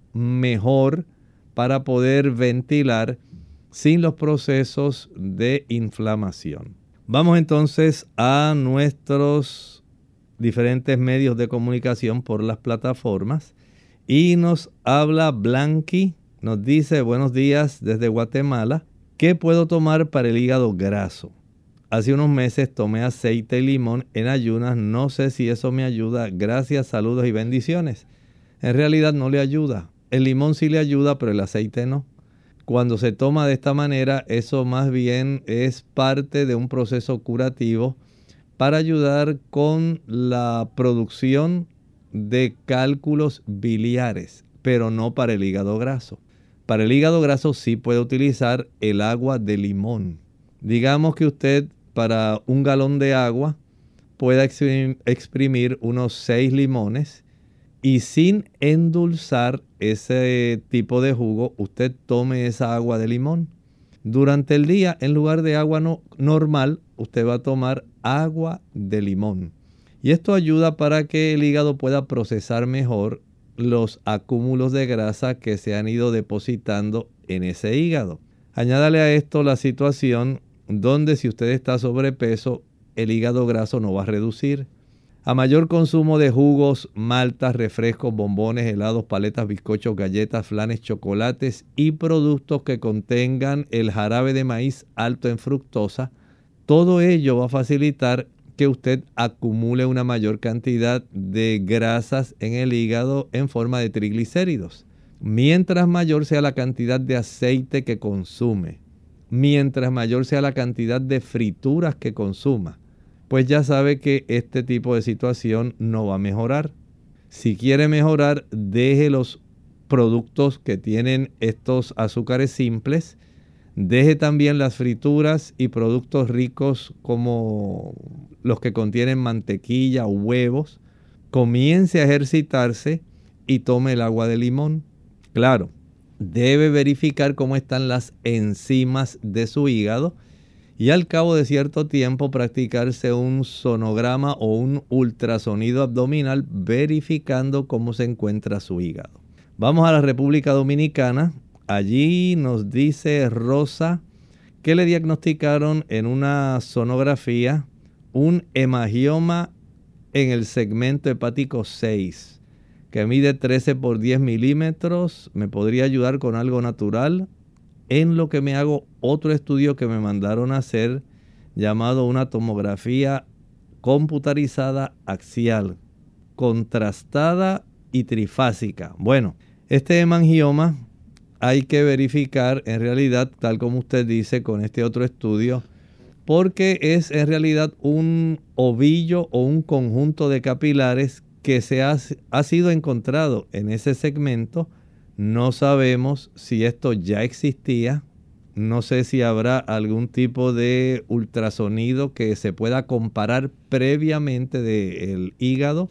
mejor para poder ventilar sin los procesos de inflamación. Vamos entonces a nuestros diferentes medios de comunicación por las plataformas y nos habla Blanqui, nos dice: buenos días desde Guatemala, ¿qué puedo tomar para el hígado graso? Hace unos meses tomé aceite y limón en ayunas, no sé si eso me ayuda, gracias, saludos y bendiciones. En realidad no le ayuda, el limón sí le ayuda, pero el aceite no. Cuando se toma de esta manera, eso más bien es parte de un proceso curativo para ayudar con la producción de cálculos biliares, pero no para el hígado graso. Para el hígado graso sí puede utilizar el agua de limón. Digamos que usted para un galón de agua pueda exprimir unos seis limones y sin endulzar ese tipo de jugo, usted tome esa agua de limón. Durante el día, en lugar de agua no, normal, usted va a tomar agua de limón. Y esto ayuda para que el hígado pueda procesar mejor los acúmulos de grasa que se han ido depositando en ese hígado. Añádale a esto la situación donde si usted está sobrepeso, el hígado graso no va a reducir. A mayor consumo de jugos, maltas, refrescos, bombones, helados, paletas, bizcochos, galletas, flanes, chocolates y productos que contengan el jarabe de maíz alto en fructosa, todo ello va a facilitar que usted acumule una mayor cantidad de grasas en el hígado en forma de triglicéridos. Mientras mayor sea la cantidad de aceite que consume, mientras mayor sea la cantidad de frituras que consuma, pues ya sabe que este tipo de situación no va a mejorar. Si quiere mejorar, deje los productos que tienen estos azúcares simples, deje también las frituras y productos ricos como los que contienen mantequilla o huevos, comience a ejercitarse y tome el agua de limón. Claro, debe verificar cómo están las enzimas de su hígado y al cabo de cierto tiempo practicarse un sonograma o un ultrasonido abdominal verificando cómo se encuentra su hígado. Vamos a la República Dominicana. Allí nos dice Rosa que le diagnosticaron en una sonografía un hemangioma en el segmento hepático seis, que mide trece por diez milímetros. ¿Me podría ayudar con algo natural? En lo que me hago otro estudio que me mandaron a hacer, llamado una tomografía computarizada axial, contrastada y trifásica. Bueno, este hemangioma hay que verificar en realidad, tal como usted dice, con este otro estudio, porque es en realidad un ovillo o un conjunto de capilares que se ha, ha sido encontrado en ese segmento. No sabemos si esto ya existía, no sé si habrá algún tipo de ultrasonido que se pueda comparar previamente del hígado.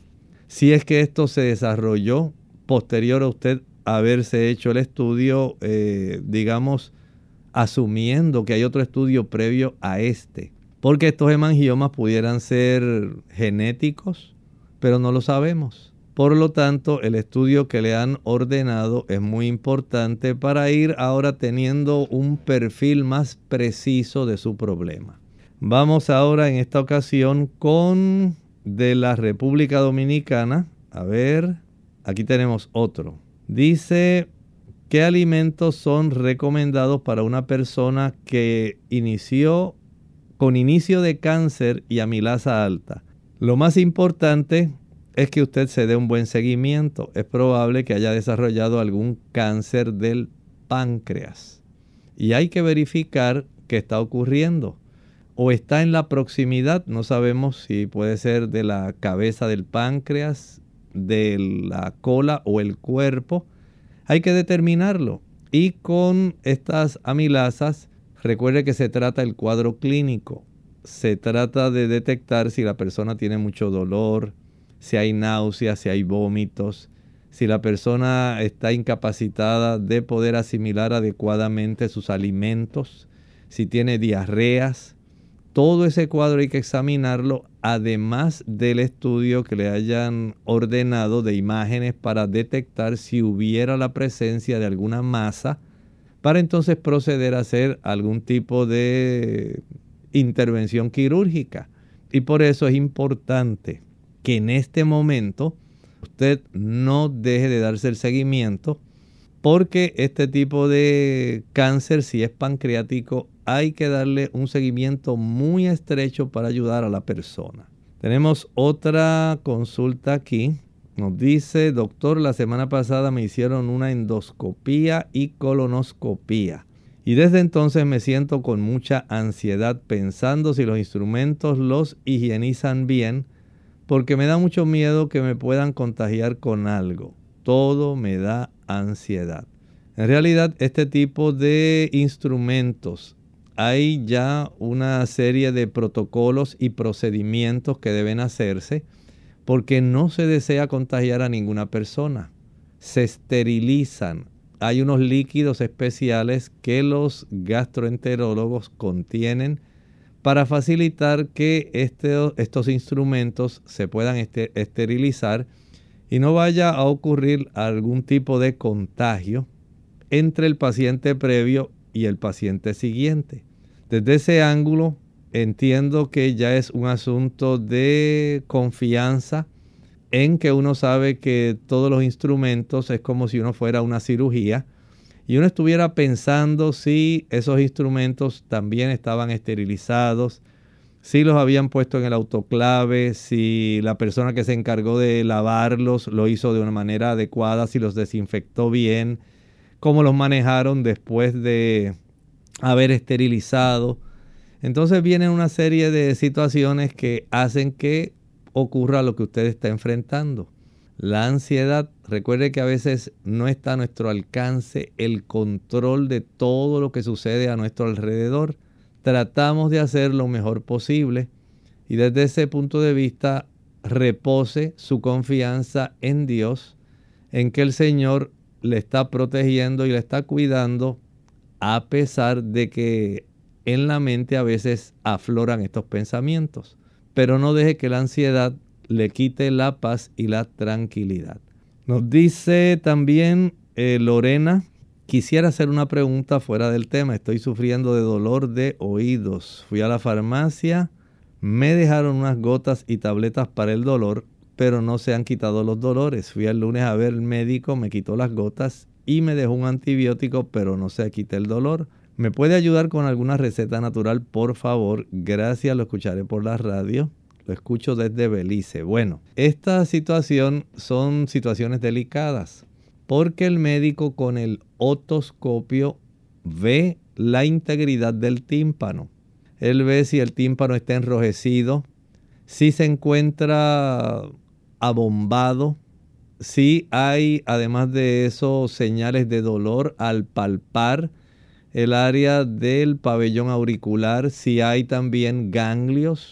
Si es que esto se desarrolló posterior a usted haberse hecho el estudio, eh, digamos, asumiendo que hay otro estudio previo a este. Porque estos hemangiomas pudieran ser genéticos, pero no lo sabemos. Por lo tanto, el estudio que le han ordenado es muy importante para ir ahora teniendo un perfil más preciso de su problema. Vamos ahora en esta ocasión con de la República Dominicana. A ver, aquí tenemos otro. Dice, ¿qué alimentos son recomendados para una persona que inició con inicio de cáncer y amilasa alta? Lo más importante es que usted se dé un buen seguimiento. Es probable que haya desarrollado algún cáncer del páncreas. Y hay que verificar qué está ocurriendo. O está en la proximidad, no sabemos si puede ser de la cabeza del páncreas, de la cola o el cuerpo. Hay que determinarlo. Y con estas amilasas, recuerde que se trata del cuadro clínico. Se trata de detectar si la persona tiene mucho dolor, si hay náuseas, si hay vómitos, si la persona está incapacitada de poder asimilar adecuadamente sus alimentos, si tiene diarreas. Todo ese cuadro hay que examinarlo, además del estudio que le hayan ordenado de imágenes para detectar si hubiera la presencia de alguna masa, para entonces proceder a hacer algún tipo de intervención quirúrgica. Y por eso es importante que en este momento usted no deje de darse el seguimiento, porque este tipo de cáncer, si es pancreático, hay que darle un seguimiento muy estrecho para ayudar a la persona. Tenemos otra consulta aquí. Nos dice, doctor, la semana pasada me hicieron una endoscopía y colonoscopía. Y desde entonces me siento con mucha ansiedad pensando si los instrumentos los higienizan bien, porque me da mucho miedo que me puedan contagiar con algo. Todo me da ansiedad. En realidad, este tipo de instrumentos, hay ya una serie de protocolos y procedimientos que deben hacerse porque no se desea contagiar a ninguna persona. Se esterilizan. Hay unos líquidos especiales que los gastroenterólogos contienen para facilitar que este, estos instrumentos se puedan este, esterilizar y no vaya a ocurrir algún tipo de contagio entre el paciente previo y el paciente siguiente. Desde ese ángulo entiendo que ya es un asunto de confianza en que uno sabe que todos los instrumentos es como si uno fuera a una cirugía y uno estuviera pensando si esos instrumentos también estaban esterilizados, si los habían puesto en el autoclave, si la persona que se encargó de lavarlos lo hizo de una manera adecuada, si los desinfectó bien, cómo los manejaron después de haber esterilizado. Entonces vienen una serie de situaciones que hacen que ocurra lo que usted está enfrentando. La ansiedad, recuerde que a veces no está a nuestro alcance el control de todo lo que sucede a nuestro alrededor. Tratamos de hacer lo mejor posible y desde ese punto de vista repose su confianza en Dios, en que el Señor le está protegiendo y le está cuidando, a pesar de que en la mente a veces afloran estos pensamientos. Pero no deje que la ansiedad le quite la paz y la tranquilidad. Nos dice también eh, Lorena, quisiera hacer una pregunta fuera del tema. Estoy sufriendo de dolor de oídos. Fui a la farmacia, me dejaron unas gotas y tabletas para el dolor, pero no se han quitado los dolores. Fui el lunes a ver al médico, me quitó las gotas y me dejó un antibiótico, pero no se quita el dolor. ¿Me puede ayudar con alguna receta natural, por favor? Gracias, lo escucharé por la radio. Lo escucho desde Belice. Bueno, esta situación son situaciones delicadas porque el médico con el otoscopio ve la integridad del tímpano. Él ve si el tímpano está enrojecido, si se encuentra abombado, si hay, además de eso, señales de dolor al palpar el área del pabellón auricular, si hay también ganglios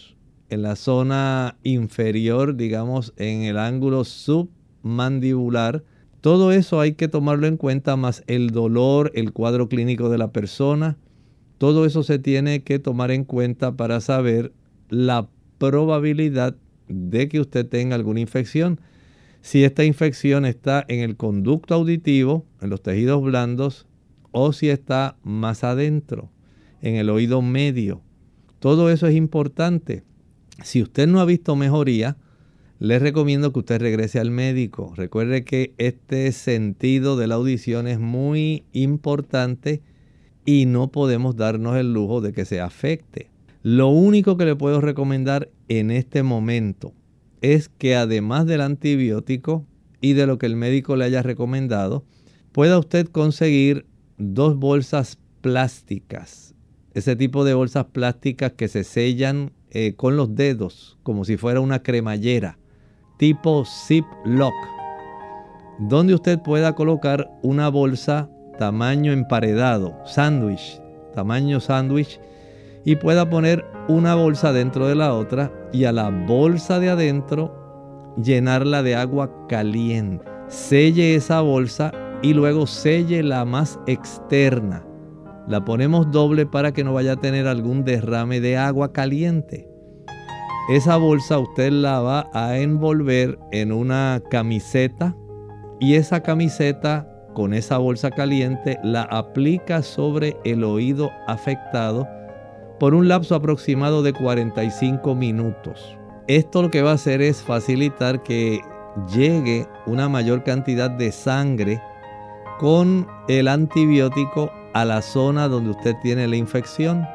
en la zona inferior, digamos, en el ángulo submandibular. Todo eso hay que tomarlo en cuenta, más el dolor, el cuadro clínico de la persona. Todo eso se tiene que tomar en cuenta para saber la probabilidad de que usted tenga alguna infección. Si esta infección está en el conducto auditivo, en los tejidos blandos, o si está más adentro, en el oído medio. Todo eso es importante. Si usted no ha visto mejoría, les recomiendo que usted regrese al médico. Recuerde que este sentido de la audición es muy importante y no podemos darnos el lujo de que se afecte. Lo único que le puedo recomendar en este momento es que además del antibiótico y de lo que el médico le haya recomendado, pueda usted conseguir dos bolsas plásticas. Ese tipo de bolsas plásticas que se sellan eh, con los dedos, como si fuera una cremallera, tipo Ziploc, donde usted pueda colocar una bolsa tamaño emparedado, sándwich, tamaño sándwich, y pueda poner una bolsa dentro de la otra y a la bolsa de adentro llenarla de agua caliente. Selle esa bolsa y luego selle la más externa. La ponemos doble para que no vaya a tener algún derrame de agua caliente. Esa bolsa usted la va a envolver en una camiseta y esa camiseta con esa bolsa caliente la aplica sobre el oído afectado por un lapso aproximado de cuarenta y cinco minutos. Esto lo que va a hacer es facilitar que llegue una mayor cantidad de sangre con el antibiótico a la zona donde usted tiene la infección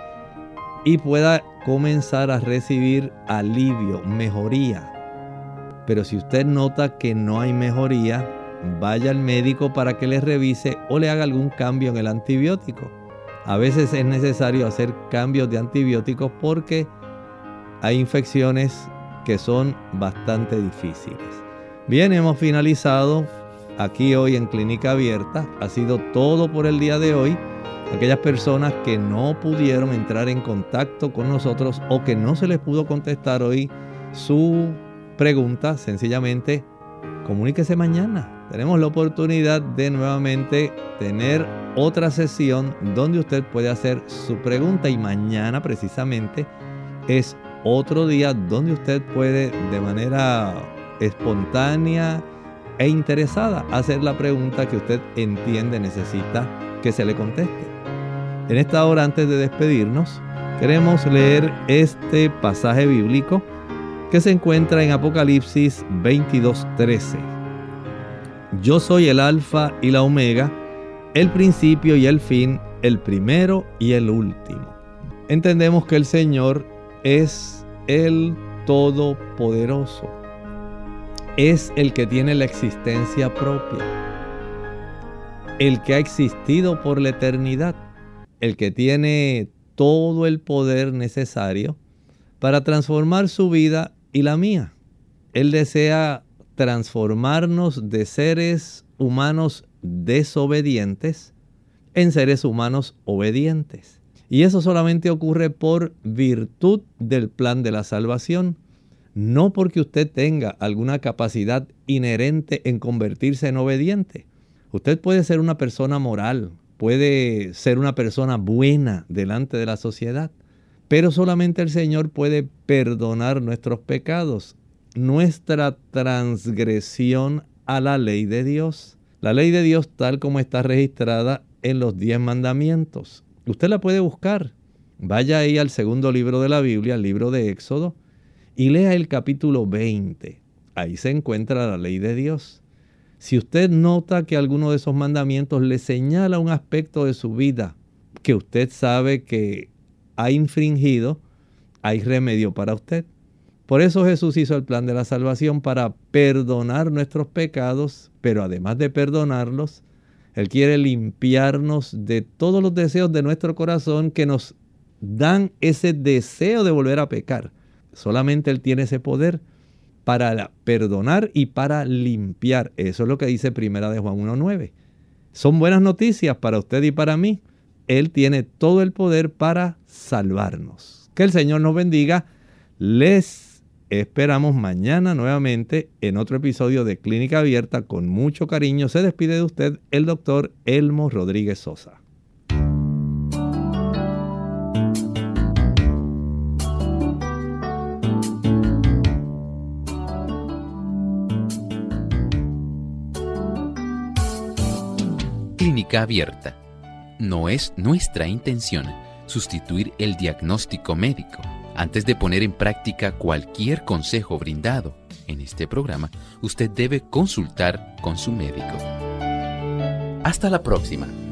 y pueda comenzar a recibir alivio, mejoría. Pero si usted nota que no hay mejoría, vaya al médico para que le revise o le haga algún cambio en el antibiótico. A veces es necesario hacer cambios de antibióticos porque hay infecciones que son bastante difíciles. Bien, hemos finalizado aquí hoy en Clínica Abierta. Ha sido todo por el día de hoy. Aquellas personas que no pudieron entrar en contacto con nosotros o que no se les pudo contestar hoy su pregunta, sencillamente comuníquese mañana. Tenemos la oportunidad de nuevamente tener otra sesión donde usted puede hacer su pregunta y mañana precisamente es otro día donde usted puede de manera espontánea e interesada hacer la pregunta que usted entiende necesita que se le conteste. En esta hora, antes de despedirnos, queremos leer este pasaje bíblico que se encuentra en Apocalipsis veintidós trece. Yo soy el Alfa y la Omega, el principio y el fin, el primero y el último. Entendemos que el Señor es el Todopoderoso. Es el que tiene la existencia propia. El que ha existido por la eternidad. El que tiene todo el poder necesario para transformar su vida y la mía. Él desea transformarnos de seres humanos desobedientes en seres humanos obedientes. Y eso solamente ocurre por virtud del plan de la salvación, no porque usted tenga alguna capacidad inherente en convertirse en obediente. Usted puede ser una persona moral, puede ser una persona buena delante de la sociedad, pero solamente el Señor puede perdonar nuestros pecados, nuestra transgresión a la ley de Dios. La ley de Dios tal como está registrada en los diez mandamientos. Usted la puede buscar. Vaya ahí al segundo libro de la Biblia, el libro de Éxodo, y lea el capítulo veinte. Ahí se encuentra la ley de Dios. Si usted nota que alguno de esos mandamientos le señala un aspecto de su vida que usted sabe que ha infringido, hay remedio para usted. Por eso Jesús hizo el plan de la salvación para perdonar nuestros pecados, pero además de perdonarlos, Él quiere limpiarnos de todos los deseos de nuestro corazón que nos dan ese deseo de volver a pecar. Solamente Él tiene ese poder para perdonar y para limpiar. Eso es lo que dice Primera de Juan uno nueve. Son buenas noticias para usted y para mí. Él tiene todo el poder para salvarnos. Que el Señor nos bendiga. Les esperamos mañana nuevamente en otro episodio de Clínica Abierta. Con mucho cariño se despide de usted el doctor Elmo Rodríguez Sosa. Clínica Abierta. No es nuestra intención sustituir el diagnóstico médico. Antes de poner en práctica cualquier consejo brindado en este programa, usted debe consultar con su médico. Hasta la próxima.